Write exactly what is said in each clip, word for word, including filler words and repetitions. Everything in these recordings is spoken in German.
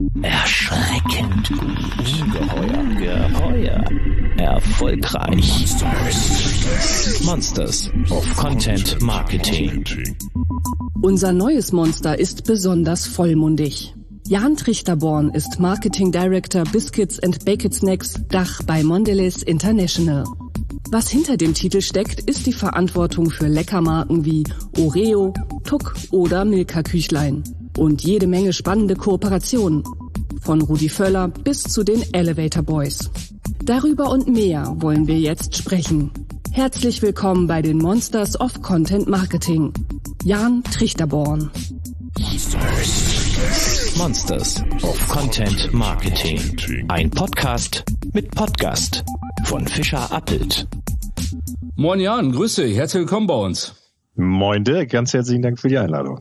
Erschreckend. Ungeheuer. Geheuer. Erfolgreich. Monsters of Content Marketing. Unser neues Monster ist besonders vollmundig. Jan Trichterborn ist Marketing Director Biscuits and Baked Snacks Dach bei Mondelez International. Was hinter dem Titel steckt, ist die Verantwortung für Leckermarken wie Oreo, Tuck oder Milka Küchlein. Und jede Menge spannende Kooperationen. Von Rudi Völler bis zu den Elevator Boys. Darüber und mehr wollen wir jetzt sprechen. Herzlich willkommen bei den Monsters of Content Marketing. Jan Trichterborn. Monsters of Content Marketing. Ein Podcast mit Podcast von Fischer Appelt. Moin Jan, grüß dich, herzlich willkommen bei uns. Moin Dirk, ganz herzlichen Dank für die Einladung.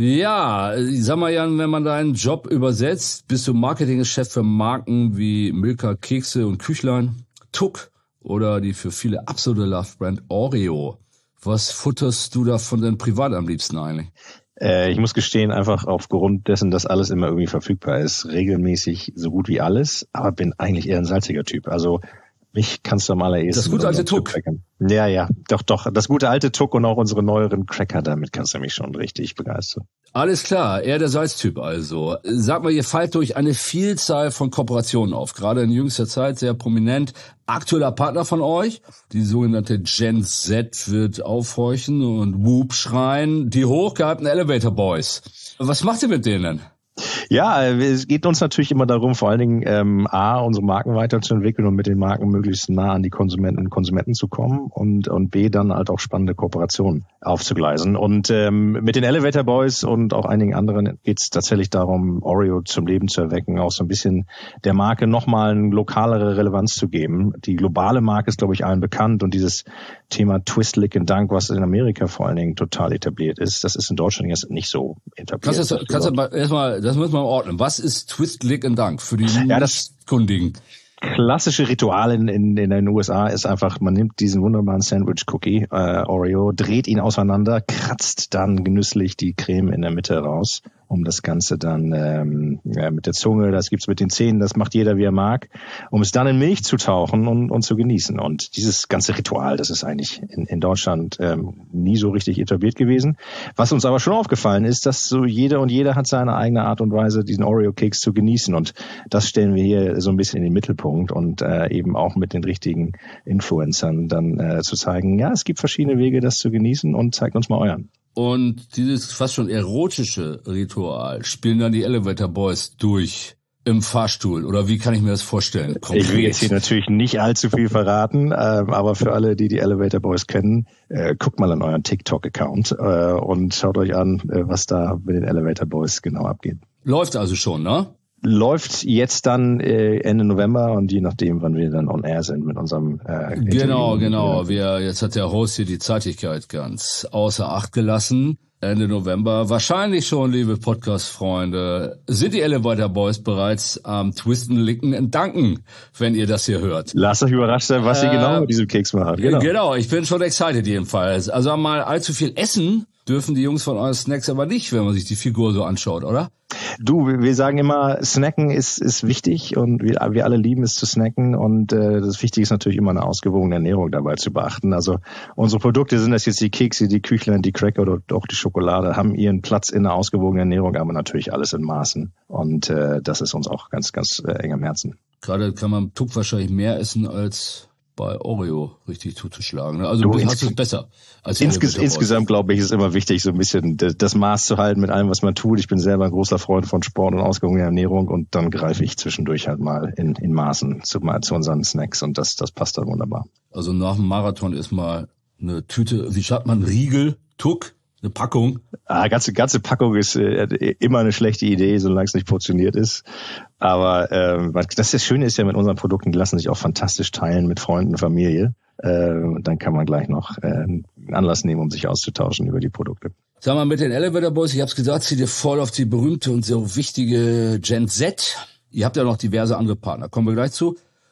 Ja, sag mal Jan, wenn man deinen Job übersetzt, bist du Marketingchef für Marken wie Milka Kekse und Küchlein, Tuck oder die für viele absolute Love-Brand Oreo. Was futterst du da von deinem Privat am liebsten eigentlich? Äh, ich muss gestehen, einfach aufgrund dessen, dass alles immer irgendwie verfügbar ist, regelmäßig so gut wie alles, aber bin eigentlich eher ein salziger Typ. Also mich kannst du am allerersten... Das gute alte Tuck. Ja, ja, doch, doch. Das gute alte Tuck und auch unsere neueren Cracker, damit kannst du mich schon richtig begeistern. Alles klar, eher der Salztyp also. Sag mal, ihr fallt durch eine Vielzahl von Kooperationen auf, gerade in jüngster Zeit sehr prominent. Aktueller Partner von euch, die sogenannte Gen Z wird aufhorchen und Whoop schreien, die hochgehypten Elevator Boys. Was macht ihr mit denen? Ja, es geht uns natürlich immer darum, vor allen Dingen ähm, A, unsere Marken weiterzuentwickeln und mit den Marken möglichst nah an die Konsumenten und Konsumenten zu kommen und und B, dann halt auch spannende Kooperationen aufzugleisen. Und ähm, mit den Elevator Boys und auch einigen anderen geht es tatsächlich darum, Oreo zum Leben zu erwecken, auch so ein bisschen der Marke nochmal eine lokalere Relevanz zu geben. Die globale Marke ist, glaube ich, allen bekannt und dieses Thema Twist, Lick and Dunk, was in Amerika vor allen Dingen total etabliert ist, das ist in Deutschland jetzt nicht so etabliert. Kannst du, kannst du mal erstmal, das müssen wir mal ordnen. Was ist Twist, Lick and Dunk für die ja, das Kundigen? Klassische Ritual in, in, in den U S A ist einfach, man nimmt diesen wunderbaren Sandwich-Cookie, äh, Oreo, dreht ihn auseinander, kratzt dann genüsslich die Creme in der Mitte raus, um das Ganze dann ähm, ja, mit der Zunge, das gibt's mit den Zähnen, das macht jeder, wie er mag, um es dann in Milch zu tauchen und, und zu genießen. Und dieses ganze Ritual, das ist eigentlich in, in Deutschland ähm, nie so richtig etabliert gewesen. Was uns aber schon aufgefallen ist, dass so jeder und jeder hat seine eigene Art und Weise, diesen Oreo-Keks zu genießen. Und das stellen wir hier so ein bisschen in den Mittelpunkt. Und äh, eben auch mit den richtigen Influencern dann äh, zu zeigen, ja, es gibt verschiedene Wege, das zu genießen und zeigt uns mal euren. Und dieses fast schon erotische Ritual spielen dann die Elevator Boys durch im Fahrstuhl oder wie kann ich mir das vorstellen? Konkret. Ich will jetzt hier natürlich nicht allzu viel verraten, äh, aber für alle, die die Elevator Boys kennen, äh, guckt mal an euren TikTok-Account äh, und schaut euch an, äh, was da mit den Elevator Boys genau abgeht. Läuft also schon, ne? Läuft jetzt dann äh, Ende November und je nachdem, wann wir dann on air sind mit unserem äh, Genau, Interview. genau. Wir, jetzt hat der Host hier die Zeitigkeit ganz außer Acht gelassen. Ende November. Wahrscheinlich schon, liebe Podcast-Freunde, sind die Elevator Boys bereits am Twisten, Licken und Danken, wenn ihr das hier hört. Lasst euch überrascht sein, was äh, sie genau mit diesem Keks machen. Genau. genau, ich bin schon excited jedenfalls. Also mal allzu viel essen dürfen die Jungs von euren Snacks aber nicht, wenn man sich die Figur so anschaut, oder? Du, wir sagen immer, snacken ist ist wichtig und wir, wir alle lieben es zu snacken und äh, das Wichtige ist natürlich immer eine ausgewogene Ernährung dabei zu beachten. Also unsere Produkte, sind das jetzt die Kekse, die Küchlein, die Cracker oder auch die Schokolade, haben ihren Platz in einer ausgewogenen Ernährung, aber natürlich alles in Maßen und äh, das ist uns auch ganz, ganz äh, eng am Herzen. Gerade kann man Tuck wahrscheinlich mehr essen als bei Oreo richtig zuzuschlagen. Also du, du ins- hast es besser. Als Insges- insgesamt, glaube ich, ist immer wichtig, so ein bisschen das, das Maß zu halten mit allem, was man tut. Ich bin selber ein großer Freund von Sport und ausgewogener Ernährung und dann greife ich zwischendurch halt mal in, in Maßen zu, mal zu unseren Snacks und das, das passt dann wunderbar. Also nach dem Marathon ist mal eine Tüte, wie schreibt man, Riegel, Tuck, eine Packung. Ah, ganze ganze Packung ist äh, immer eine schlechte Idee, solange es nicht portioniert ist. Aber ähm, das, das Schöne ist ja mit unseren Produkten, die lassen sich auch fantastisch teilen mit Freunden, Familie. Äh, dann kann man gleich noch äh, einen Anlass nehmen, um sich auszutauschen über die Produkte. Sag mal, mit den Elevator Boys, ich hab's gesagt, zieht ihr voll auf die berühmte und so wichtige Gen Z. Ihr habt ja noch diverse andere Partner, kommen wir gleich zu.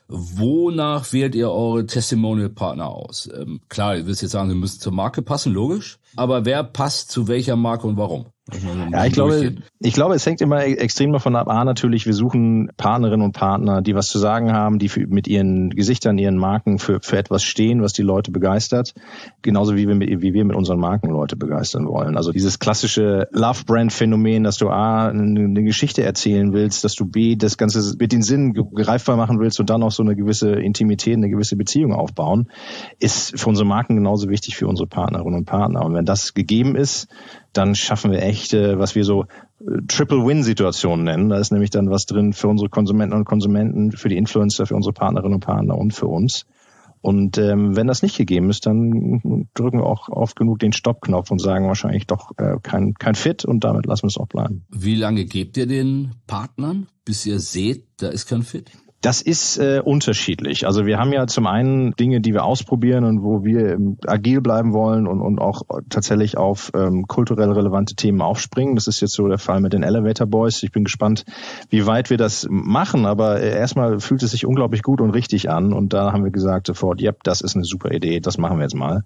Wonach wählt ihr eure Testimonial-Partner aus? Ähm, klar, ihr wisst jetzt sagen, sie müssen zur Marke passen, logisch. Aber wer passt zu welcher Marke und warum? Ja, ich glaube, ich glaube, es hängt immer extrem davon ab. A, natürlich, wir suchen Partnerinnen und Partner, die was zu sagen haben, die für, mit ihren Gesichtern, ihren Marken für, für etwas stehen, was die Leute begeistert. Genauso wie wir, mit, wie wir mit unsren Marken Leute begeistern wollen. Also dieses klassische Love-Brand-Phänomen, dass du A, eine, eine Geschichte erzählen willst, dass du B, das Ganze mit den Sinnen greifbar machen willst und dann auch so eine gewisse Intimität, eine gewisse Beziehung aufbauen, ist für unsere Marken genauso wichtig für unsere Partnerinnen und Partner. Und wenn das gegeben ist, dann schaffen wir echt, was wir so Triple-Win-Situationen nennen. Da ist nämlich dann was drin für unsere Konsumenten und Konsumenten, für die Influencer, für unsere Partnerinnen und Partner und für uns. Und ähm, wenn das nicht gegeben ist, dann drücken wir auch oft genug den Stopp-Knopf und sagen wahrscheinlich doch äh, kein kein Fit und damit lassen wir es auch bleiben. Wie lange gebt ihr den Partnern, bis ihr seht, da ist kein Fit? Das ist äh, unterschiedlich. Also wir haben ja zum einen Dinge, die wir ausprobieren und wo wir ähm, agil bleiben wollen und, und auch tatsächlich auf ähm, kulturell relevante Themen aufspringen. Das ist jetzt so der Fall mit den Elevator Boys. Ich bin gespannt, wie weit wir das machen, aber äh, erstmal fühlt es sich unglaublich gut und richtig an und da haben wir gesagt sofort, ja, das ist eine super Idee, das machen wir jetzt mal.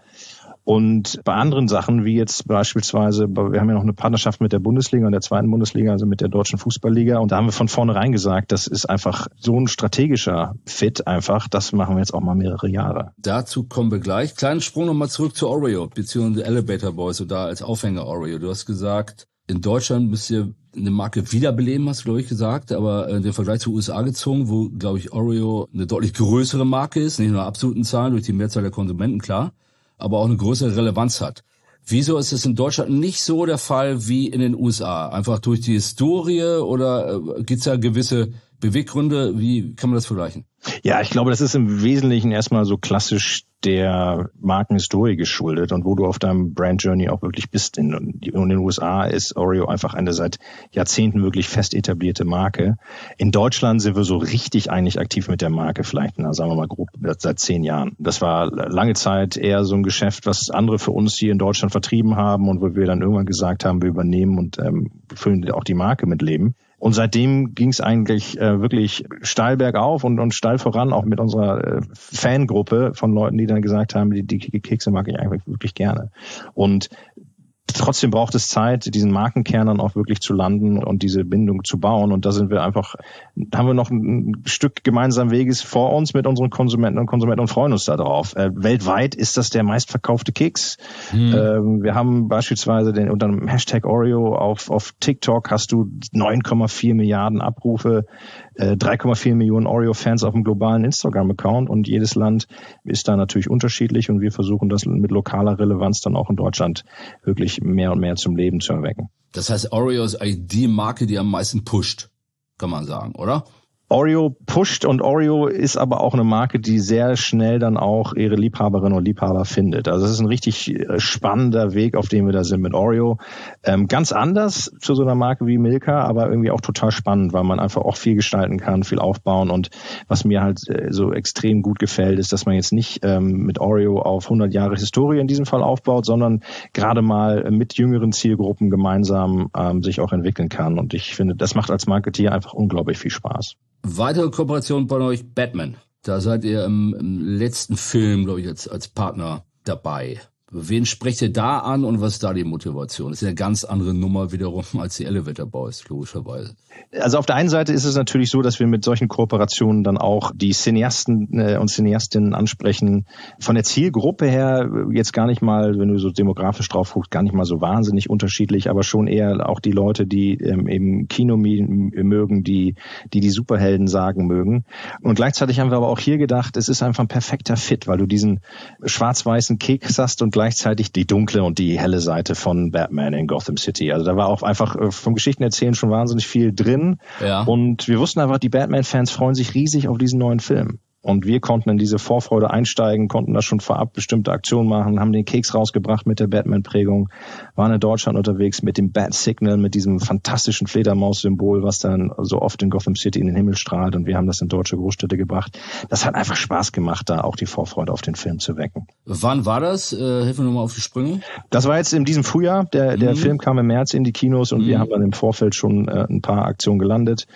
Und bei anderen Sachen, wie jetzt beispielsweise, wir haben ja noch eine Partnerschaft mit der Bundesliga und der zweiten Bundesliga, also mit der Deutschen Fußballliga. Und da haben wir von vornherein gesagt, das ist einfach so ein strategischer Fit einfach, das machen wir jetzt auch mal mehrere Jahre. Dazu kommen wir gleich. Kleinen Sprung nochmal zurück zu Oreo, beziehungsweise Elevator Boys oder als Aufhänger Oreo. Du hast gesagt, in Deutschland müsst ihr eine Marke wiederbeleben, hast du, glaube ich, gesagt, aber äh, den Vergleich zu U S A gezogen, wo, glaube ich, Oreo eine deutlich größere Marke ist, nicht nur absoluten Zahlen, durch die Mehrzahl der Konsumenten, klar, aber auch eine größere Relevanz hat. Wieso ist es in Deutschland nicht so der Fall wie in den U S A? Einfach durch die Historie oder äh, gibt es da gewisse Beweggründe? Wie kann man das vergleichen? Ja, ich glaube, das ist im Wesentlichen erstmal so klassisch der Markenhistorie geschuldet und wo du auf deinem Brand Journey auch wirklich bist. In, in den U S A ist Oreo einfach eine seit Jahrzehnten wirklich fest etablierte Marke. In Deutschland sind wir so richtig eigentlich aktiv mit der Marke, vielleicht, na, sagen wir mal grob, seit zehn Jahren. Das war lange Zeit eher so ein Geschäft, was andere für uns hier in Deutschland vertrieben haben und wo wir dann irgendwann gesagt haben, wir übernehmen und ähm, füllen auch die Marke mit Leben. Und seitdem ging es eigentlich äh, wirklich steil bergauf und, und steil voran, auch mit unserer äh, Fangruppe von Leuten, die dann gesagt haben, die, die Kekse mag ich eigentlich wirklich gerne. Und trotzdem braucht es Zeit, diesen Markenkern dann auch wirklich zu landen und diese Bindung zu bauen. Und da sind wir einfach, haben wir noch ein Stück gemeinsamen Weges vor uns mit unseren Konsumenten und Konsumenten und freuen uns da drauf. Äh, weltweit ist das der meistverkaufte Keks. Hm. Ähm, wir haben beispielsweise den, unter dem Hashtag Oreo auf, auf TikTok hast du neun Komma vier Milliarden Abrufe, äh, drei Komma vier Millionen Oreo-Fans auf dem globalen Instagram-Account und jedes Land ist da natürlich unterschiedlich und wir versuchen das mit lokaler Relevanz dann auch in Deutschland wirklich mehr und mehr zum Leben zu erwecken. Das heißt, Oreo ist eigentlich die Marke, die am meisten pusht, kann man sagen, oder? Oreo pusht und Oreo ist aber auch eine Marke, die sehr schnell dann auch ihre Liebhaberinnen und Liebhaber findet. Also es ist ein richtig spannender Weg, auf dem wir da sind mit Oreo. Ähm, ganz anders zu so einer Marke wie Milka, aber irgendwie auch total spannend, weil man einfach auch viel gestalten kann, viel aufbauen. Und was mir halt so extrem gut gefällt, ist, dass man jetzt nicht ähm, mit Oreo auf hundert Jahre Historie in diesem Fall aufbaut, sondern gerade mal mit jüngeren Zielgruppen gemeinsam ähm, sich auch entwickeln kann. Und ich finde, das macht als Marketeer einfach unglaublich viel Spaß. Weitere Kooperation bei euch, Batman. Da seid ihr im, im letzten Film, glaube ich, als, als Partner dabei. Wen sprecht ihr da an und was ist da die Motivation? Das ist eine ganz andere Nummer wiederum als die Elevator Boys, logischerweise. Also auf der einen Seite ist es natürlich so, dass wir mit solchen Kooperationen dann auch die Cineasten äh, und Cineastinnen ansprechen. Von der Zielgruppe her jetzt gar nicht mal, wenn du so demografisch drauf guckst, gar nicht mal so wahnsinnig unterschiedlich, aber schon eher auch die Leute, die ähm, eben Kino mögen, die, die die Superhelden sagen mögen. Und gleichzeitig haben wir aber auch hier gedacht, es ist einfach ein perfekter Fit, weil du diesen schwarz-weißen Keks hast und gleichzeitig die dunkle und die helle Seite von Batman in Gotham City. Also da war auch einfach vom Geschichtenerzählen schon wahnsinnig viel drin. Ja. Und wir wussten einfach, die Batman-Fans freuen sich riesig auf diesen neuen Film. Und wir konnten in diese Vorfreude einsteigen, konnten da schon vorab bestimmte Aktionen machen, haben den Keks rausgebracht mit der Batman-Prägung, waren in Deutschland unterwegs mit dem Bat-Signal, mit diesem fantastischen Fledermaus-Symbol, was dann so oft in Gotham City in den Himmel strahlt. Und wir haben das in deutsche Großstädte gebracht. Das hat einfach Spaß gemacht, da auch die Vorfreude auf den Film zu wecken. Wann war das? Äh, helfen wir nochmal auf die Sprünge. Das war jetzt in diesem Frühjahr. Der, der mhm. Film kam im März in die Kinos und mhm. wir haben dann im Vorfeld schon äh, ein paar Aktionen gelandet.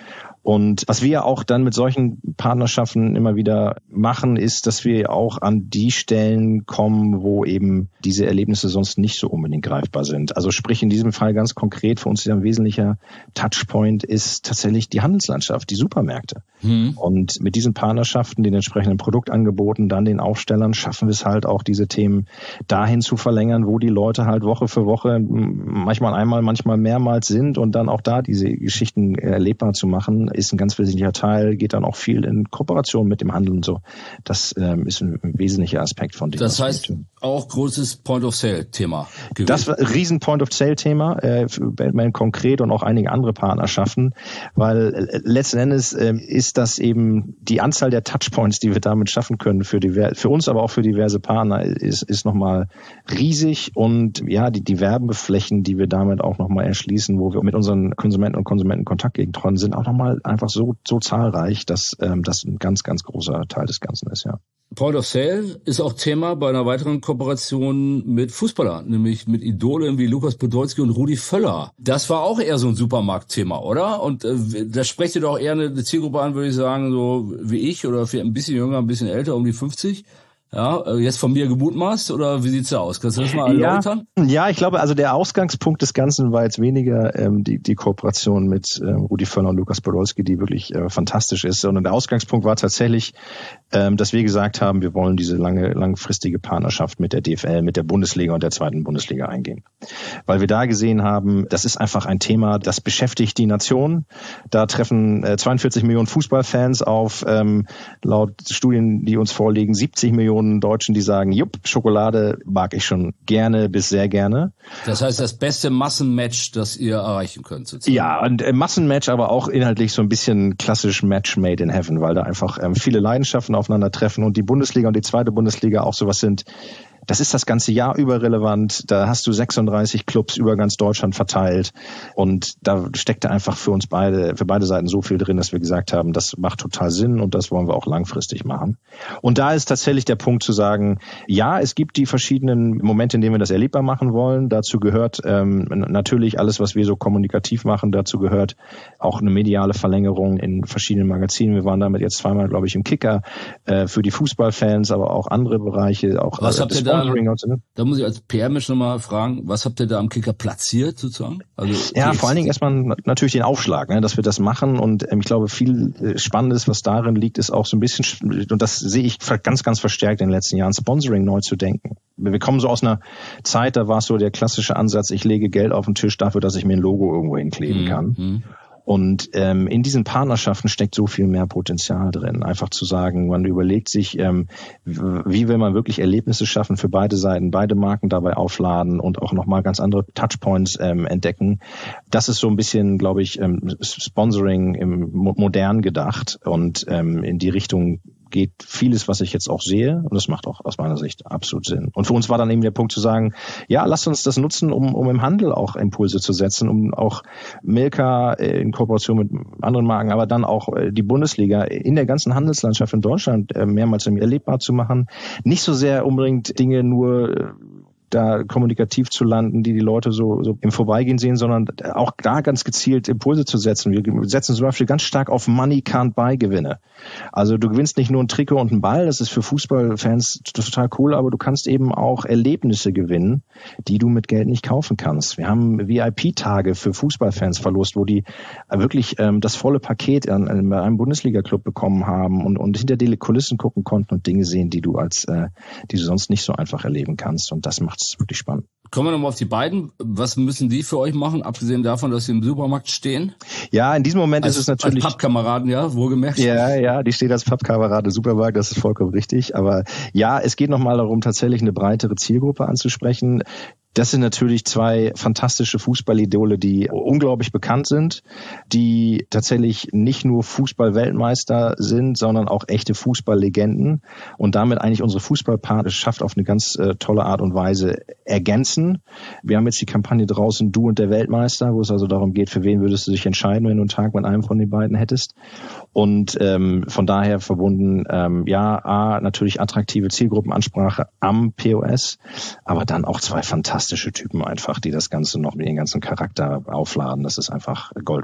Und was wir auch dann mit solchen Partnerschaften immer wieder machen, ist, dass wir auch an die Stellen kommen, wo eben diese Erlebnisse sonst nicht so unbedingt greifbar sind. Also sprich in diesem Fall ganz konkret für uns ein wesentlicher Touchpoint ist tatsächlich die Handelslandschaft, die Supermärkte. Hm. Und mit diesen Partnerschaften, den entsprechenden Produktangeboten, dann den Aufstellern, schaffen wir es halt auch, diese Themen dahin zu verlängern, wo die Leute halt Woche für Woche manchmal einmal, manchmal mehrmals sind und dann auch da diese Geschichten erlebbar zu machen, ist ein ganz wesentlicher Teil, geht dann auch viel in Kooperation mit dem Handel und so. Das ähm, ist ein, ein wesentlicher Aspekt von dem. Das heißt auch großes Point-of-Sale-Thema gewesen. Das war ein riesen Point-of-Sale-Thema, äh, für Batman konkret und auch einige andere Partnerschaften, weil äh, letzten Endes äh, ist das eben die Anzahl der Touchpoints, die wir damit schaffen können, für, diver- für uns, aber auch für diverse Partner, ist, ist nochmal riesig und ja, die, die Werbeflächen, die wir damit auch nochmal erschließen, wo wir mit unseren Konsumenten und Konsumenten Kontakt gegentreten, sind auch nochmal einfach so, so zahlreich, dass ähm, das ein ganz, ganz großer Teil des Ganzen ist, ja. Point of Sale ist auch Thema bei einer weiteren Kooperation mit Fußballern, nämlich mit Idolen wie Lukas Podolski und Rudi Völler. Das war auch eher so ein Supermarktthema, oder? Und äh, da sprecht ihr doch eher eine Zielgruppe an, würde ich sagen, so wie ich oder vielleicht ein bisschen jünger, ein bisschen älter, um die fünfzig. Ja, jetzt von mir gemutmaßt oder wie sieht's da aus? Kannst du das mal erläutern? Ja, ja, ich glaube, also der Ausgangspunkt des Ganzen war jetzt weniger ähm, die, die Kooperation mit ähm, Rudi Völler und Lukas Podolski, die wirklich äh, fantastisch ist, sondern der Ausgangspunkt war tatsächlich, ähm, dass wir gesagt haben, wir wollen diese lange langfristige Partnerschaft mit der D F L, mit der Bundesliga und der zweiten Bundesliga eingehen. Weil wir da gesehen haben, das ist einfach ein Thema, das beschäftigt die Nation. Da treffen äh, zweiundvierzig Millionen Fußballfans auf, ähm, laut Studien, die uns vorliegen, siebzig Millionen Deutschen, die sagen, jupp, Schokolade mag ich schon gerne bis sehr gerne. Das heißt, das beste Massenmatch, das ihr erreichen könnt, sozusagen. Ja, und äh, Massenmatch, aber auch inhaltlich so ein bisschen klassisch Match made in heaven, weil da einfach ähm, viele Leidenschaften aufeinandertreffen und die Bundesliga und die zweite Bundesliga auch sowas sind. Das ist das ganze Jahr über relevant. Da hast du sechsunddreißig Clubs über ganz Deutschland verteilt. Und da steckte einfach für uns beide, für beide Seiten so viel drin, dass wir gesagt haben, das macht total Sinn und das wollen wir auch langfristig machen. Und da ist tatsächlich der Punkt zu sagen, ja, es gibt die verschiedenen Momente, in denen wir das erlebbar machen wollen. Dazu gehört ähm, natürlich alles, was wir so kommunikativ machen. Dazu gehört auch eine mediale Verlängerung in verschiedenen Magazinen. Wir waren damit jetzt zweimal, glaube ich, im Kicker äh, für die Fußballfans, aber auch andere Bereiche. Auch was äh, habt ihr da? Da muss ich als P R-Mensch nochmal fragen, was habt ihr da am Kicker platziert sozusagen? Also ja, vor allen Dingen erstmal natürlich den Aufschlag, ne, dass wir das machen und ähm, ich glaube, viel äh, Spannendes, was darin liegt, ist auch so ein bisschen, und das sehe ich ganz, ganz verstärkt in den letzten Jahren, Sponsoring neu zu denken. Wir kommen so aus einer Zeit, da war es so der klassische Ansatz, ich lege Geld auf den Tisch dafür, dass ich mir ein Logo irgendwo hinkleben mhm. kann. Und ähm, in diesen Partnerschaften steckt so viel mehr Potenzial drin. Einfach zu sagen, man überlegt sich, ähm, wie will man wirklich Erlebnisse schaffen für beide Seiten, beide Marken dabei aufladen und auch nochmal ganz andere Touchpoints ähm, entdecken. Das ist so ein bisschen, glaube ich, ähm, Sponsoring im modern gedacht und ähm, in die Richtung geht vieles, was ich jetzt auch sehe, und das macht auch aus meiner Sicht absolut Sinn. Und für uns war dann eben der Punkt zu sagen, ja, lasst uns das nutzen, um, um im Handel auch Impulse zu setzen, um auch Milka in Kooperation mit anderen Marken, aber dann auch die Bundesliga in der ganzen Handelslandschaft in Deutschland mehrmals erlebbar zu machen. Nicht so sehr unbedingt Dinge nur da kommunikativ zu landen, die die Leute so, so im Vorbeigehen sehen, sondern auch da ganz gezielt Impulse zu setzen. Wir setzen zum Beispiel ganz stark auf Money Can't Buy Gewinne. Also du gewinnst nicht nur ein Trikot und einen Ball, das ist für Fußballfans total cool, aber du kannst eben auch Erlebnisse gewinnen, die du mit Geld nicht kaufen kannst. Wir haben V I P-Tage für Fußballfans verlost, wo die wirklich ähm, das volle Paket an, an einem Bundesliga-Club bekommen haben und, und hinter die Kulissen gucken konnten und Dinge sehen, die du als, äh, die du sonst nicht so einfach erleben kannst. Und das macht es wirklich spannend. Kommen wir nochmal auf die beiden. Was müssen die für euch machen, abgesehen davon, dass sie im Supermarkt stehen? Ja, in diesem Moment als, ist es natürlich... Als Pappkameraden, ja, wohlgemerkt. Ja, ja, die steht als Pappkamerad im Supermarkt, das ist vollkommen richtig. Aber ja, es geht nochmal darum, tatsächlich eine breitere Zielgruppe anzusprechen. Das sind natürlich zwei fantastische Fußballidole, die unglaublich bekannt sind, die tatsächlich nicht nur Fußball-Weltmeister sind, sondern auch echte Fußballlegenden und damit eigentlich unsere Fußballpartnerschaft auf eine ganz äh, tolle Art und Weise ergänzen. Wir haben jetzt die Kampagne draußen, Du und der Weltmeister, wo es also darum geht, für wen würdest du dich entscheiden, wenn du einen Tag mit einem von den beiden hättest. Und ähm, von daher verbunden, ähm, ja, A, natürlich attraktive Zielgruppenansprache am P O S, aber dann auch zwei fantastische Typen einfach, die das Ganze noch mit ihrem ganzen Charakter aufladen. Das ist einfach Gold wert.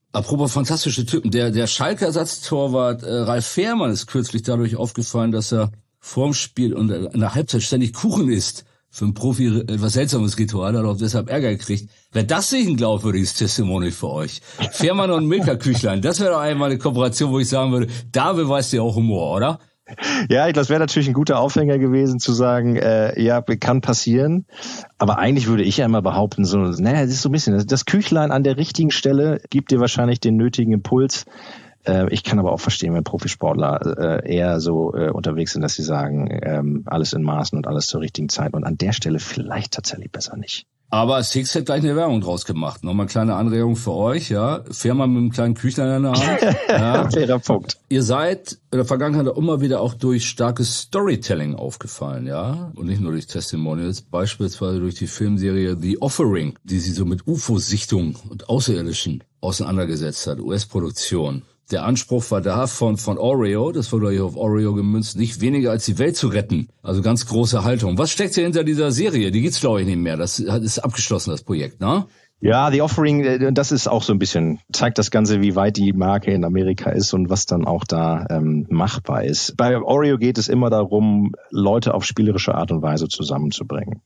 Apropos fantastische Typen, der der Schalker Ersatztorwart äh, Ralf Fährmann ist kürzlich dadurch aufgefallen, dass er vorm Spiel und in der Halbzeit ständig Kuchen isst. Für einen Profi etwas seltsames Ritual, hat auch deshalb Ärger gekriegt. Wäre das nicht ein glaubwürdiges Testimonial für euch? Fährmann und Milka Küchlein, das wäre doch einmal eine Kooperation, wo ich sagen würde, da beweist ihr auch Humor, oder? Ja, das wäre natürlich ein guter Aufhänger gewesen, zu sagen, äh, ja, kann passieren. Aber eigentlich würde ich ja immer behaupten, so, naja, das ist so ein bisschen, das Küchlein an der richtigen Stelle gibt dir wahrscheinlich den nötigen Impuls. Äh, ich kann aber auch verstehen, wenn Profisportler äh, eher so äh, unterwegs sind, dass sie sagen, ähm, alles in Maßen und alles zur richtigen Zeit und an der Stelle vielleicht tatsächlich besser nicht. Aber Six hat gleich eine Werbung draus gemacht. Nochmal eine kleine Anregung für euch, ja. Fährmann mit einem kleinen Küchlein in der Hand. Ja. Fairer Punkt. Ihr seid in der Vergangenheit auch immer wieder auch durch starkes Storytelling aufgefallen, ja. Und nicht nur durch Testimonials, beispielsweise durch die Filmserie The Offering, die sie so mit U F O-Sichtungen und Außerirdischen auseinandergesetzt hat, U S-Produktion. Der Anspruch war da von von Oreo, das wurde hier auf Oreo gemünzt, nicht weniger als die Welt zu retten. Also ganz große Haltung. Was steckt hier hinter dieser Serie? Die gibt's glaube ich nicht mehr. Das ist abgeschlossen, das Projekt, ne? Ja, The Offering, das ist auch so ein bisschen, zeigt das Ganze, wie weit die Marke in Amerika ist und was dann auch da ähm, machbar ist. Bei Oreo geht es immer darum, Leute auf spielerische Art und Weise zusammenzubringen.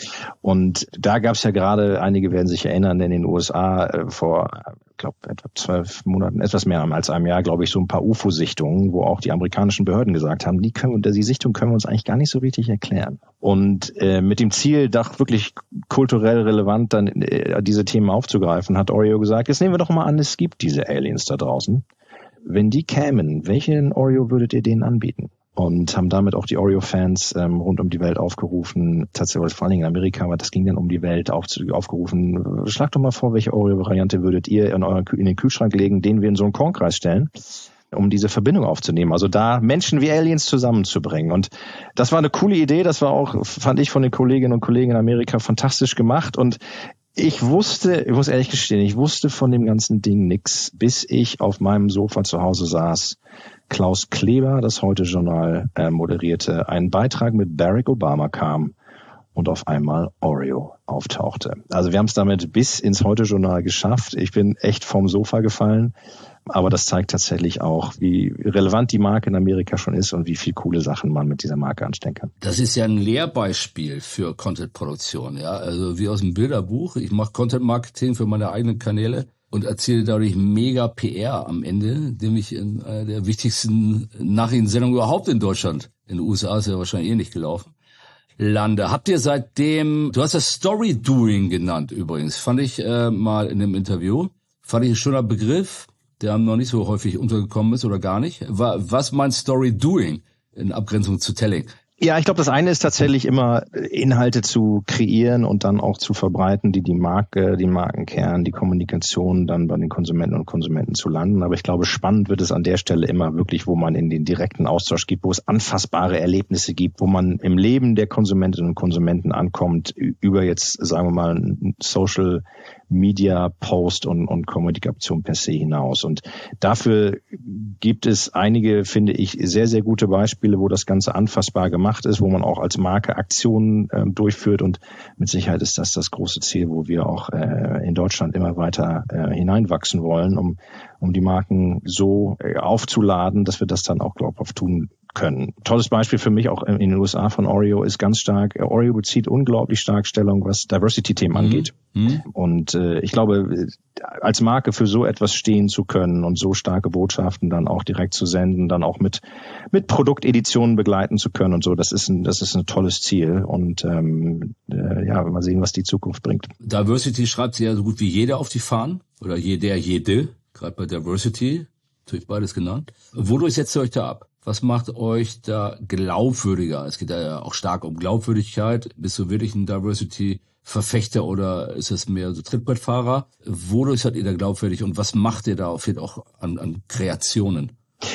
Und da gab es ja gerade, einige werden sich erinnern, in den U S A äh, vor, ich glaube, etwa zwölf Monaten, etwas mehr als einem Jahr, glaube ich, so ein paar U F O-Sichtungen, wo auch die amerikanischen Behörden gesagt haben, die können, die Sichtung können wir uns eigentlich gar nicht so richtig erklären. Und äh, mit dem Ziel, doch wirklich kulturell relevant dann äh, diese Themen aufzugreifen, hat Oreo gesagt, jetzt nehmen wir doch mal an, es gibt diese Aliens da draußen. Wenn die kämen, welchen Oreo würdet ihr denen anbieten? Und haben damit auch die Oreo-Fans ähm, rund um die Welt aufgerufen, tatsächlich vor allen Dingen in Amerika, aber das ging dann um die Welt, auf, aufgerufen, schlagt doch mal vor, welche Oreo-Variante würdet ihr in, euren, in den Kühlschrank legen, den wir in so einen Kornkreis stellen, um diese Verbindung aufzunehmen. Also da Menschen wie Aliens zusammenzubringen. Und das war eine coole Idee, das war auch, fand ich von den Kolleginnen und Kollegen in Amerika fantastisch gemacht. Und ich wusste, ich muss ehrlich gestehen, ich wusste von dem ganzen Ding nix, bis ich auf meinem Sofa zu Hause saß. Klaus Kleber, das Heute-Journal, äh, moderierte, einen Beitrag mit Barack Obama kam und auf einmal Oreo auftauchte. Also wir haben es damit bis ins Heute-Journal geschafft. Ich bin echt vom Sofa gefallen, aber das zeigt tatsächlich auch, wie relevant die Marke in Amerika schon ist und wie viel coole Sachen man mit dieser Marke anstellen kann. Das ist ja ein Lehrbeispiel für Content-Produktion, ja. Also wie aus dem Bilderbuch. Ich mache Content-Marketing für meine eigenen Kanäle und erziele dadurch mega P R am Ende, indem ich in einer der wichtigsten Nachrichtensendungen überhaupt in Deutschland, in den U S A ist ja wahrscheinlich eh nicht gelaufen, lande. Habt ihr seitdem, du hast das Story-Doing genannt übrigens, fand ich äh, mal in einem Interview, fand ich ein schöner Begriff, der noch nicht so häufig untergekommen ist oder gar nicht. Was meint Story-Doing in Abgrenzung zu Telling? Ja, ich glaube, das eine ist tatsächlich immer Inhalte zu kreieren und dann auch zu verbreiten, die die Marke, die Markenkern, die Kommunikation dann bei den Konsumenten und Konsumenten zu landen. Aber ich glaube, spannend wird es an der Stelle immer wirklich, wo man in den direkten Austausch gibt, wo es anfassbare Erlebnisse gibt, wo man im Leben der Konsumentinnen und Konsumenten ankommt, über jetzt, sagen wir mal, ein Social Media Post und, und Kommunikation per se hinaus. Und dafür gibt es einige, finde ich, sehr, sehr gute Beispiele, wo das Ganze anfassbar gemacht ist, wo man auch als Marke Aktionen äh, durchführt. Und mit Sicherheit ist das das große Ziel, wo wir auch äh, in Deutschland immer weiter äh, hineinwachsen wollen, um, um die Marken so äh, aufzuladen, dass wir das dann auch glaubhaft tun können. Tolles Beispiel für mich auch in den U S A von Oreo ist ganz stark, Oreo bezieht unglaublich stark Stellung, was Diversity-Themen angeht. Mhm. Und äh, ich glaube, als Marke für so etwas stehen zu können und so starke Botschaften dann auch direkt zu senden, dann auch mit mit Produkteditionen begleiten zu können und so, das ist ein das ist ein tolles Ziel. Und ähm, äh, ja, mal sehen, was die Zukunft bringt. Diversity schreibt sie ja so gut wie jeder auf die Fahnen oder jeder, jede, gerade bei Diversity, natürlich beides genannt. Wodurch setzt ihr euch da ab? Was macht euch da glaubwürdiger? Es geht ja auch stark um Glaubwürdigkeit. Bist du wirklich ein Diversity-Verfechter oder ist es mehr so Trittbrettfahrer? Wodurch seid ihr da glaubwürdig und was macht ihr da auch an, an Kreationen?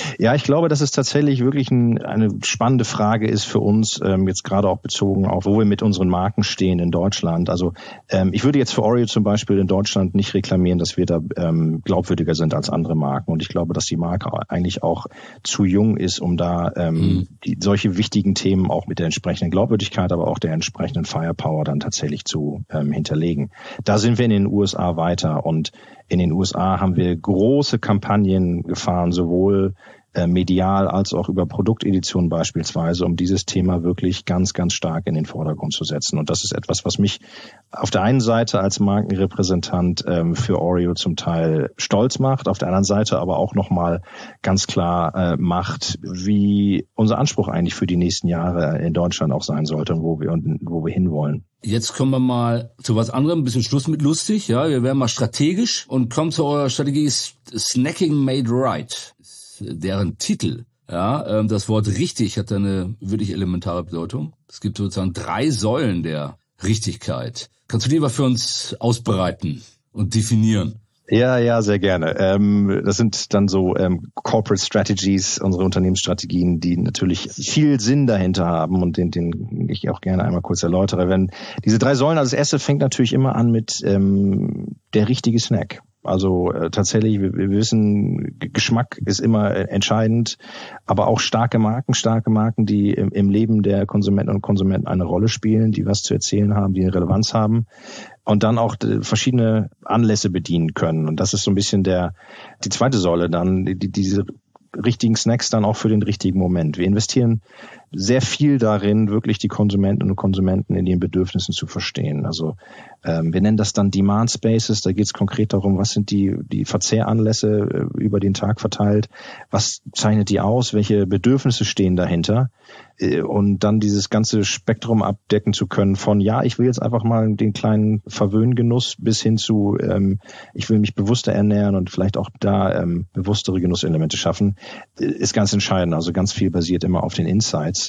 Ja, ich glaube, dass es tatsächlich wirklich ein, eine spannende Frage ist für uns, ähm, jetzt gerade auch bezogen auf, wo wir mit unseren Marken stehen in Deutschland. Also ähm, ich würde jetzt für Oreo zum Beispiel in Deutschland nicht reklamieren, dass wir da ähm, glaubwürdiger sind als andere Marken. Und ich glaube, dass die Marke eigentlich auch zu jung ist, um da ähm, mhm. die, solche wichtigen Themen auch mit der entsprechenden Glaubwürdigkeit, aber auch der entsprechenden Firepower dann tatsächlich zu ähm, hinterlegen. Da sind wir in den U S A weiter und in den U S A haben wir große Kampagnen gefahren, sowohl äh, medial als auch über Produkteditionen beispielsweise, um dieses Thema wirklich ganz, ganz stark in den Vordergrund zu setzen. Und das ist etwas, was mich auf der einen Seite als Markenrepräsentant ähm, für Oreo zum Teil stolz macht, auf der anderen Seite aber auch nochmal ganz klar äh, macht, wie unser Anspruch eigentlich für die nächsten Jahre in Deutschland auch sein sollte und wo wir und wo wir hinwollen. Jetzt kommen wir mal zu was anderem, ein bisschen Schluss mit lustig, ja, wir werden mal strategisch und kommen zu eurer Strategie Snacking Made Right, deren Titel, ja, das Wort richtig hat eine wirklich elementare Bedeutung. Es gibt sozusagen drei Säulen der Richtigkeit. Kannst du die mal für uns ausbreiten und definieren? Ja, ja, sehr gerne. Ähm, das sind dann so ähm, Corporate Strategies, unsere Unternehmensstrategien, die natürlich viel Sinn dahinter haben und den, den ich auch gerne einmal kurz erläutere. Wenn diese drei Säulen, also das erste fängt natürlich immer an mit ähm, der richtige Snack. Also äh, tatsächlich, wir, wir wissen, Geschmack ist immer äh, entscheidend, aber auch starke Marken, starke Marken, die im, im Leben der Konsumenten und Konsumenten eine Rolle spielen, die was zu erzählen haben, die eine Relevanz haben und dann auch äh, verschiedene Anlässe bedienen können. Und das ist so ein bisschen der die zweite Säule dann, die, diese richtigen Snacks dann auch für den richtigen Moment. Wir investieren sehr viel darin, wirklich die Konsumentinnen und Konsumenten in ihren Bedürfnissen zu verstehen. Also ähm, wir nennen das dann Demand Spaces. Da geht es konkret darum, was sind die die Verzehranlässe äh, über den Tag verteilt, was zeichnet die aus, welche Bedürfnisse stehen dahinter äh, und dann dieses ganze Spektrum abdecken zu können von, ja, ich will jetzt einfach mal den kleinen Verwöhngenuss bis hin zu, ähm, ich will mich bewusster ernähren und vielleicht auch da ähm, bewusstere Genusselemente schaffen, äh, ist ganz entscheidend. Also ganz viel basiert immer auf den Insights.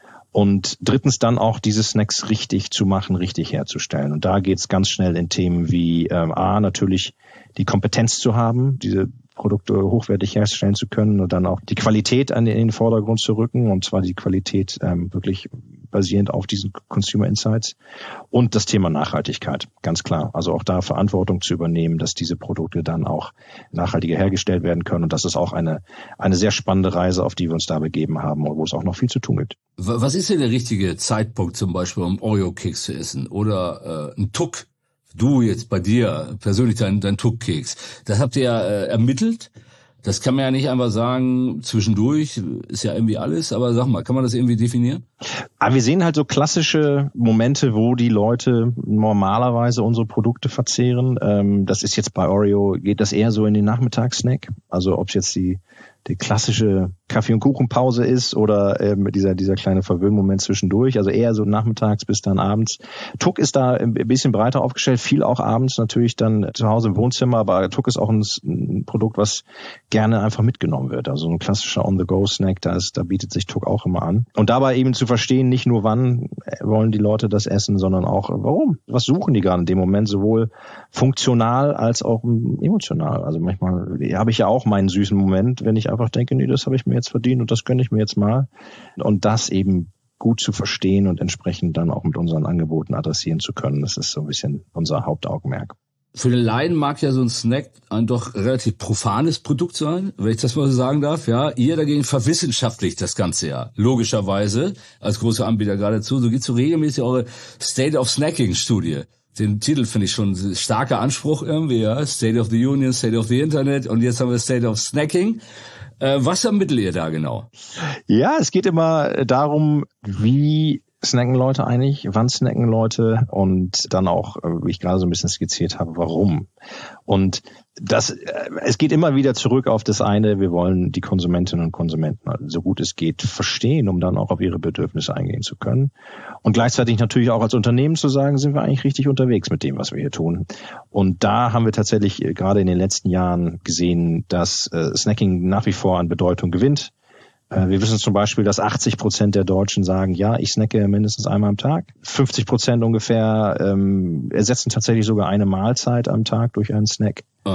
Und drittens dann auch diese Snacks richtig zu machen, richtig herzustellen. Und da geht's ganz schnell in Themen wie ähm, A, natürlich die Kompetenz zu haben, diese Produkte hochwertig herstellen zu können und dann auch die Qualität an den, in den Vordergrund zu rücken, und zwar die Qualität ähm, wirklich basierend auf diesen Consumer Insights, und das Thema Nachhaltigkeit, ganz klar. Also auch da Verantwortung zu übernehmen, dass diese Produkte dann auch nachhaltiger hergestellt werden können, und das ist auch eine eine sehr spannende Reise, auf die wir uns da begeben haben und wo es auch noch viel zu tun gibt. Was ist denn der richtige Zeitpunkt zum Beispiel, um Oreo-Keks zu essen oder äh, ein Tuck? Du jetzt bei dir persönlich dein, dein Tuck-Keks, das habt ihr ja äh, ermittelt. Das kann man ja nicht einfach sagen, zwischendurch ist ja irgendwie alles, aber sag mal, kann man das irgendwie definieren? Aber wir sehen halt so klassische Momente, wo die Leute normalerweise unsere Produkte verzehren. Ähm, das ist jetzt bei Oreo, geht das eher so in den Nachmittagssnack. Also ob es jetzt die die klassische Kaffee- und Kuchenpause ist oder ähm, dieser dieser kleine Verwöhnmoment zwischendurch, also eher so nachmittags bis dann abends. Tuck ist da ein bisschen breiter aufgestellt, viel auch abends natürlich dann zu Hause im Wohnzimmer, aber Tuck ist auch ein, ein Produkt, was gerne einfach mitgenommen wird. Also ein klassischer On-the-Go-Snack, da ist, da bietet sich Tuck auch immer an. Und dabei eben zu verstehen, nicht nur wann wollen die Leute das essen, sondern auch warum. Was suchen die gerade in dem Moment, sowohl funktional als auch emotional. Also manchmal habe ich ja auch meinen süßen Moment, wenn ich einfach denke, nee, das habe ich mir jetzt verdient und das gönne ich mir jetzt mal. Und das eben gut zu verstehen und entsprechend dann auch mit unseren Angeboten adressieren zu können, das ist so ein bisschen unser Hauptaugenmerk. Für den Laien mag ja so ein Snack ein doch relativ profanes Produkt sein, wenn ich das mal so sagen darf. Ja, ihr dagegen verwissenschaftlicht das Ganze ja, logischerweise, als großer Anbieter geradezu. So gibt's so regelmäßig eure State of Snacking-Studie. Den Titel finde ich schon ein starker Anspruch irgendwie, ja. State of the Union, State of the Internet, und jetzt haben wir State of Snacking. Äh, was ermittelt ihr da genau? Ja, es geht immer darum, wie snacken Leute eigentlich, wann snacken Leute, und dann auch, wie ich gerade so ein bisschen skizziert habe, warum. Und das, es geht immer wieder zurück auf das eine, wir wollen die Konsumentinnen und Konsumenten so gut es geht verstehen, um dann auch auf ihre Bedürfnisse eingehen zu können. Und gleichzeitig natürlich auch als Unternehmen zu sagen, sind wir eigentlich richtig unterwegs mit dem, was wir hier tun. Und da haben wir tatsächlich gerade in den letzten Jahren gesehen, dass äh, Snacking nach wie vor an Bedeutung gewinnt. Wir wissen zum Beispiel, dass achtzig Prozent der Deutschen sagen, ja, ich snacke mindestens einmal am Tag. fünfzig Prozent ungefähr ähm, ersetzen tatsächlich sogar eine Mahlzeit am Tag durch einen Snack. Aha.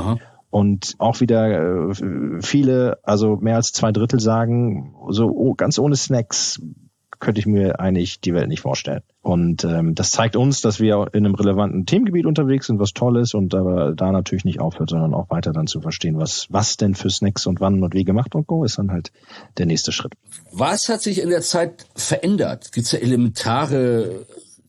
Und auch wieder äh, viele, also mehr als zwei Drittel sagen, so oh, ganz ohne Snacks könnte ich mir eigentlich die Welt nicht vorstellen. Und ähm, das zeigt uns, dass wir in einem relevanten Themengebiet unterwegs sind, was toll ist und aber da natürlich nicht aufhört, sondern auch weiter dann zu verstehen, was was denn für Snacks und wann und wie gemacht und go, ist dann halt der nächste Schritt. Was hat sich in der Zeit verändert? Gibt es da elementare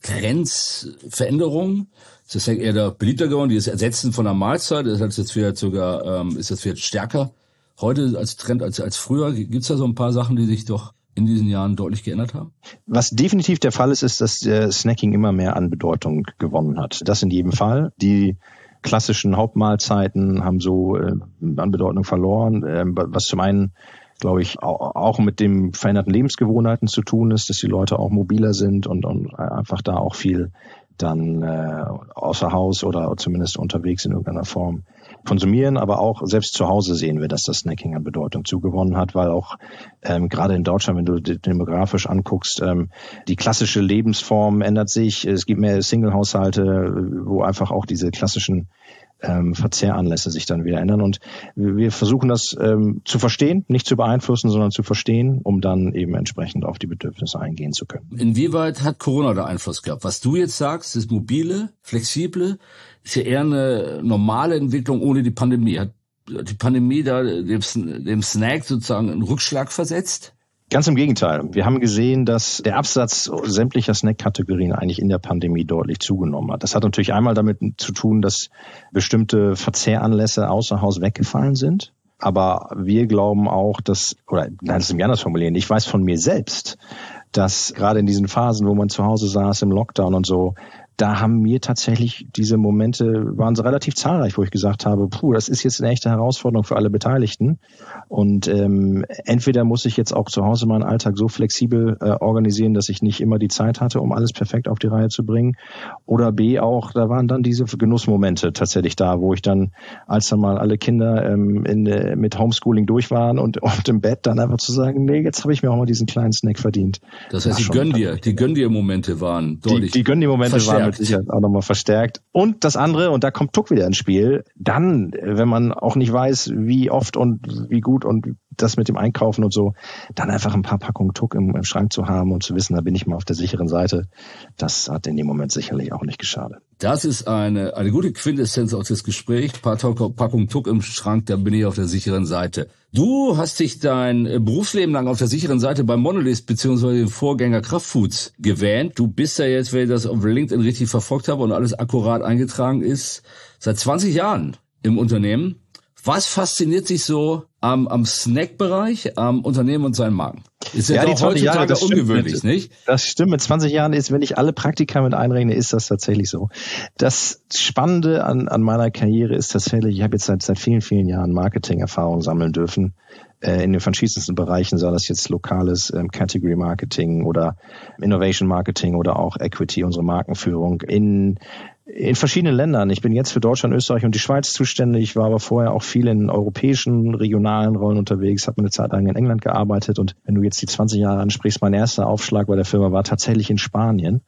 Grenzveränderungen? Ist das eher da beliebter geworden, dieses Ersetzen von einer Mahlzeit? Das ist jetzt vielleicht sogar, ähm, ist das vielleicht stärker heute als Trend als als früher? Gibt es da so ein paar Sachen, die sich doch in diesen Jahren deutlich geändert haben? Was definitiv der Fall ist, ist, dass äh, Snacking immer mehr an Bedeutung gewonnen hat. Das in jedem Fall. Die klassischen Hauptmahlzeiten haben so äh, an Bedeutung verloren, äh, was zum einen, glaube ich, auch mit dem veränderten Lebensgewohnheiten zu tun ist, dass die Leute auch mobiler sind und, und einfach da auch viel dann äh, außer Haus oder zumindest unterwegs in irgendeiner Form konsumieren, aber auch selbst zu Hause sehen wir, dass das Snacking an Bedeutung zugewonnen hat, weil auch ähm, gerade in Deutschland, wenn du demografisch anguckst, ähm, die klassische Lebensform ändert sich. Es gibt mehr Single-Haushalte, wo einfach auch diese klassischen ähm, Verzehranlässe sich dann wieder ändern. Und wir versuchen das ähm, zu verstehen, nicht zu beeinflussen, sondern zu verstehen, um dann eben entsprechend auf die Bedürfnisse eingehen zu können. Inwieweit hat Corona da Einfluss gehabt? Was du jetzt sagst, das mobile, flexible, ist ja eher eine normale Entwicklung ohne die Pandemie. Hat die Pandemie da dem, dem Snack sozusagen einen Rückschlag versetzt? Ganz im Gegenteil. Wir haben gesehen, dass der Absatz sämtlicher Snack-Kategorien eigentlich in der Pandemie deutlich zugenommen hat. Das hat natürlich einmal damit zu tun, dass bestimmte Verzehranlässe außer Haus weggefallen sind. Aber wir glauben auch, dass, oder nein, das ist mir anders formulieren, ich weiß von mir selbst, dass gerade in diesen Phasen, wo man zu Hause saß, im Lockdown und so, da haben mir tatsächlich diese Momente, waren so relativ zahlreich, wo ich gesagt habe, puh, das ist jetzt eine echte Herausforderung für alle Beteiligten. Und ähm, entweder muss ich jetzt auch zu Hause meinen Alltag so flexibel äh, organisieren, dass ich nicht immer die Zeit hatte, um alles perfekt auf die Reihe zu bringen. Oder B auch, da waren dann diese Genussmomente tatsächlich da, wo ich dann, als dann mal alle Kinder ähm, in, äh, mit Homeschooling durch waren und, und im Bett dann einfach zu sagen, nee, jetzt habe ich mir auch mal diesen kleinen Snack verdient. Das heißt, die Gönn dir, die Gönn dir Momente waren deutlich Die, die Gönn dir Momente verstärkt. waren mit Sicherheit auch nochmal verstärkt. Und das andere, und da kommt Tuck wieder ins Spiel, dann, wenn man auch nicht weiß, wie oft und wie gut und das mit dem Einkaufen und so, dann einfach ein paar Packungen Tuck im, im Schrank zu haben und zu wissen, da bin ich mal auf der sicheren Seite, das hat in dem Moment sicherlich auch nicht geschadet. Das ist eine eine gute Quintessenz aus des Gesprächs. Ein paar Packungen Tuck im Schrank, da bin ich auf der sicheren Seite. Du hast dich dein Berufsleben lang auf der sicheren Seite bei Mondelez bzw. dem Vorgänger Kraftfoods gewähnt. Du bist ja jetzt, wenn ich das auf LinkedIn richtig verfolgt habe und alles akkurat eingetragen ist, seit zwanzig Jahren im Unternehmen. Was fasziniert sich so am, am Snack-Bereich, am Unternehmen und seinen Marken? Ist ja, ja die heutzutage Jahre, das ungewöhnlich, mit, nicht? Das stimmt. Mit zwanzig Jahren ist, wenn ich alle Praktika mit einrechne, ist das tatsächlich so. Das Spannende an, an meiner Karriere ist tatsächlich, ich habe jetzt seit, seit vielen, vielen Jahren Marketing-Erfahrung sammeln dürfen. Äh, in den verschiedensten Bereichen, sei das jetzt lokales ähm, Category Marketing oder Innovation Marketing oder auch Equity, unsere Markenführung in in verschiedenen Ländern. Ich bin jetzt für Deutschland, Österreich und die Schweiz zuständig. Ich war aber vorher auch viel in europäischen, regionalen Rollen unterwegs, habe eine Zeit lang in England gearbeitet. Und wenn du jetzt die zwanzig Jahre ansprichst, mein erster Aufschlag bei der Firma war tatsächlich in Spanien.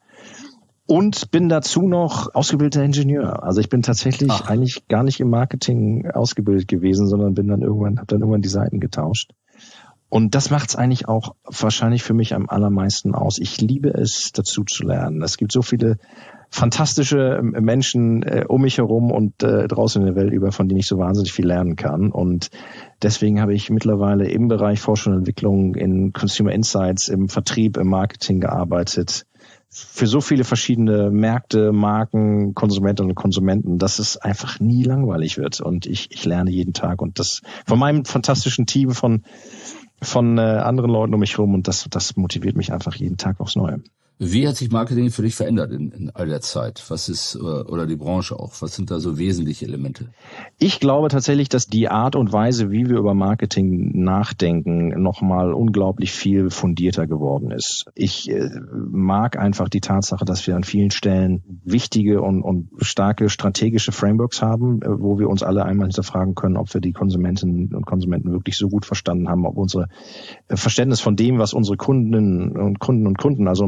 Und bin dazu noch ausgebildeter Ingenieur. Also ich bin tatsächlich Ach. eigentlich gar nicht im Marketing ausgebildet gewesen, sondern bin dann irgendwann, habe dann irgendwann die Seiten getauscht. Und das macht's eigentlich auch wahrscheinlich für mich am allermeisten aus. Ich liebe es, dazu zu lernen. Es gibt so viele fantastische Menschen äh, um mich herum und äh, draußen in der Welt über, von denen ich so wahnsinnig viel lernen kann. Und deswegen habe ich mittlerweile im Bereich Forschung und Entwicklung, in Consumer Insights, im Vertrieb, im Marketing gearbeitet. Für so viele verschiedene Märkte, Marken, Konsumentinnen und Konsumenten, dass es einfach nie langweilig wird. Und ich, ich lerne jeden Tag. Und das von meinem fantastischen Team, von von äh, anderen Leuten um mich herum. Und das, das motiviert mich einfach jeden Tag aufs Neue. Wie hat sich Marketing für dich verändert in, in all der Zeit? Was ist, oder die Branche auch? Was sind da so wesentliche Elemente? Ich glaube tatsächlich, dass die Art und Weise, wie wir über Marketing nachdenken, nochmal unglaublich viel fundierter geworden ist. Ich äh, mag einfach die Tatsache, dass wir an vielen Stellen wichtige und, und starke strategische Frameworks haben, äh, wo wir uns alle einmal hinterfragen können, ob wir die Konsumentinnen und Konsumenten wirklich so gut verstanden haben, ob unsere äh, Verständnis von dem, was unsere Kundinnen und Kunden und Kunden, also die, die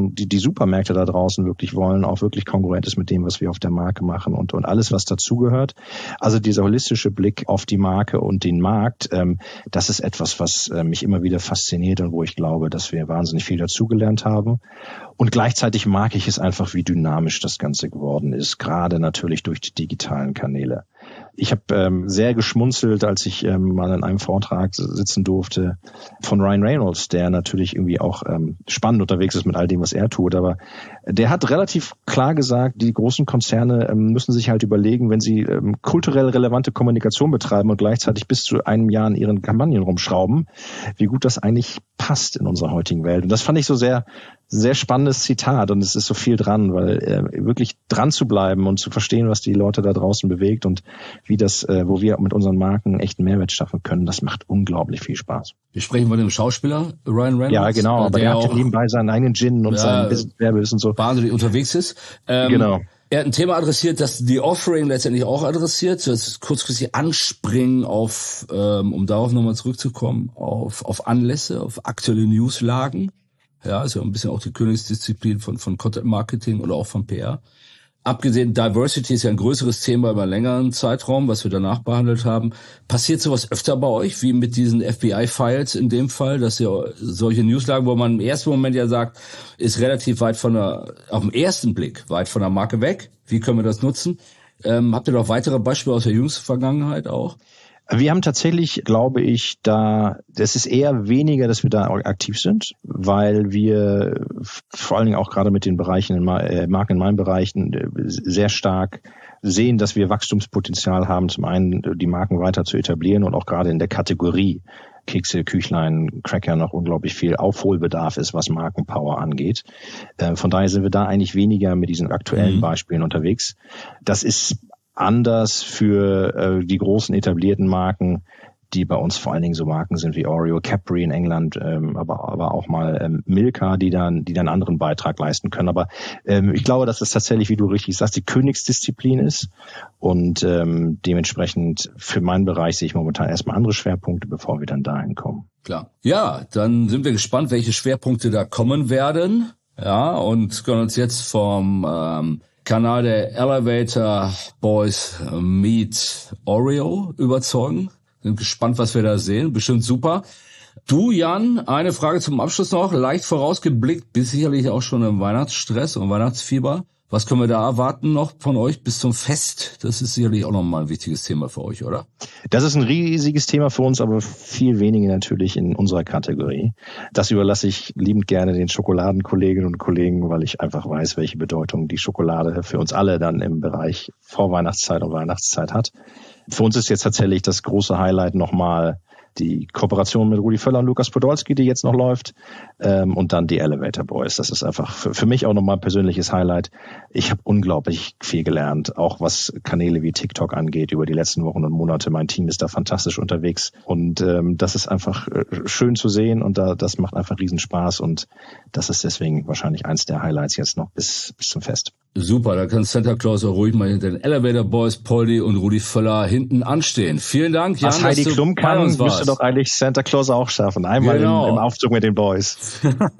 Supermärkte da draußen wirklich wollen, auch wirklich kongruent ist mit dem, was wir auf der Marke machen und, und alles, was dazugehört. Also dieser holistische Blick auf die Marke und den Markt, ähm, das ist etwas, was äh, mich immer wieder fasziniert und wo ich glaube, dass wir wahnsinnig viel dazugelernt haben. Und gleichzeitig mag ich es einfach, wie dynamisch das Ganze geworden ist, gerade natürlich durch die digitalen Kanäle. Ich habe ähm, sehr geschmunzelt, als ich ähm, mal in einem Vortrag sitzen durfte von Ryan Reynolds, der natürlich irgendwie auch ähm, spannend unterwegs ist mit all dem, was er tut. Aber der hat relativ klar gesagt, die großen Konzerne ähm, müssen sich halt überlegen, wenn sie ähm, kulturell relevante Kommunikation betreiben und gleichzeitig bis zu einem Jahr in ihren Kampagnen rumschrauben, wie gut das eigentlich passt in unserer heutigen Welt. Und das fand ich so sehr sehr spannendes Zitat und es ist so viel dran, weil äh, wirklich dran zu bleiben und zu verstehen, was die Leute da draußen bewegt und wie das, äh, wo wir mit unseren Marken echten Mehrwert schaffen können, das macht unglaublich viel Spaß. Wir sprechen von dem Schauspieler Ryan Reynolds. Ja, genau, aber der, der hat auch nebenbei seinen eigenen Gin und ja, seinen Werbewissen und so. Wahnsinnig unterwegs ist. Ähm, genau. Er hat ein Thema adressiert, das die Offering letztendlich auch adressiert. Das ist kurzfristig anspringen auf, ähm, um darauf nochmal zurückzukommen, auf, auf Anlässe, auf aktuelle Newslagen. Ja, ist ja ein bisschen auch die Königsdisziplin von, von Content Marketing oder auch von P R. Abgesehen, Diversity ist ja ein größeres Thema über einen längeren Zeitraum, was wir danach behandelt haben. Passiert sowas öfter bei euch, wie mit diesen F B I-Files in dem Fall, dass ihr solche Newslagen, wo man im ersten Moment ja sagt, ist relativ weit von der, auf den ersten Blick, weit von der Marke weg. Wie können wir das nutzen? Ähm, habt ihr noch weitere Beispiele aus der jüngsten Vergangenheit auch? Wir haben tatsächlich, glaube ich, da, das ist eher weniger, dass wir da aktiv sind, weil wir vor allen Dingen auch gerade mit den Bereichen, Marken in meinen Bereichen sehr stark sehen, dass wir Wachstumspotenzial haben, zum einen die Marken weiter zu etablieren und auch gerade in der Kategorie Kekse, Küchlein, Cracker noch unglaublich viel Aufholbedarf ist, was Markenpower angeht. Von daher sind wir da eigentlich weniger mit diesen aktuellen mhm. Beispielen unterwegs. Das ist anders für äh, die großen etablierten Marken, die bei uns vor allen Dingen so Marken sind wie Oreo, Cadbury in England, ähm, aber aber auch mal ähm, Milka, die dann die dann einen anderen Beitrag leisten können. Aber ähm, ich glaube, dass das tatsächlich, wie du richtig sagst, die Königsdisziplin ist und ähm, dementsprechend für meinen Bereich sehe ich momentan erstmal andere Schwerpunkte, bevor wir dann dahin kommen. Klar. Ja, dann sind wir gespannt, welche Schwerpunkte da kommen werden. Ja, und können uns jetzt vom ähm, Kanal der Elevator Boys Meet Oreo überzeugen. Sind gespannt, was wir da sehen. Bestimmt super. Du, Jan, eine Frage zum Abschluss noch. Leicht vorausgeblickt, bist sicherlich auch schon im Weihnachtsstress und Weihnachtsfieber. Was können wir da erwarten noch von euch bis zum Fest? Das ist sicherlich auch nochmal ein wichtiges Thema für euch, oder? Das ist ein riesiges Thema für uns, aber viel weniger natürlich in unserer Kategorie. Das überlasse ich liebend gerne den Schokoladenkolleginnen und Kollegen, weil ich einfach weiß, welche Bedeutung die Schokolade für uns alle dann im Bereich Vorweihnachtszeit und Weihnachtszeit hat. Für uns ist jetzt tatsächlich das große Highlight nochmal die Kooperation mit Rudi Völler und Lukas Podolski, die jetzt noch läuft, ähm, und dann die Elevator Boys. Das ist einfach für, für mich auch nochmal ein persönliches Highlight. Ich habe unglaublich viel gelernt, auch was Kanäle wie TikTok angeht über die letzten Wochen und Monate. Mein Team ist da fantastisch unterwegs und ähm, das ist einfach äh, schön zu sehen und da, das macht einfach riesen Spaß und das ist deswegen wahrscheinlich eins der Highlights jetzt noch bis, bis zum Fest. Super, da kann Santa Claus auch ruhig mal hinter den Elevator Boys, Poldi und Rudi Völler hinten anstehen. Vielen Dank, Jan, was Heidi dass du Klum kann, müsste doch eigentlich Santa Claus auch schaffen. Einmal genau. im, im Aufzug mit den Boys.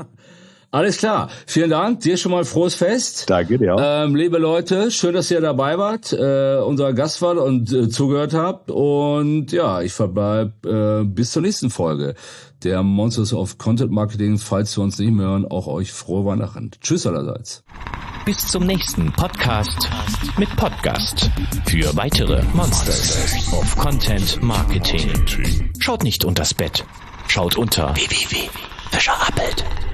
Alles klar. Vielen Dank. Dir schon mal frohes Fest. Danke dir auch. Ähm, liebe Leute, schön, dass ihr dabei wart, äh, unser Gast wart und äh, zugehört habt. Und ja, ich verbleib äh, bis zur nächsten Folge der Monsters of Content Marketing. Falls wir uns nicht mehr hören, auch euch frohe Weihnachten. Tschüss allerseits. Bis zum nächsten Podcast mit Podcast. Für weitere Monsters of Content Marketing. Schaut nicht unters Bett. Schaut unter w w w punkt fischer appelt.